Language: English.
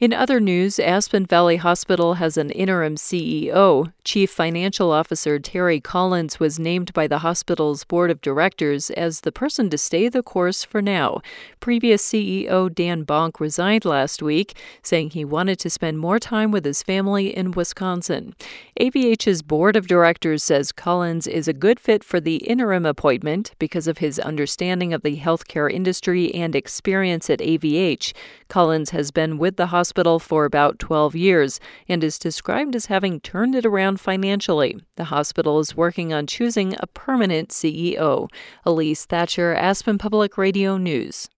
In other news, Aspen Valley Hospital has an interim CEO. Chief Financial Officer Terry Collins was named by the hospital's board of directors as the person to stay the course for now. Previous CEO Dan Bonk resigned last week, saying he wanted to spend more time with his family in Wisconsin. AVH's board of directors says Collins is a good fit for the interim appointment because of his understanding of the healthcare industry and experience at AVH. Collins has been with the hospital for about 12 years and is described as having turned it around financially. The hospital is working on choosing a permanent CEO. Elise Thatcher, Aspen Public Radio News.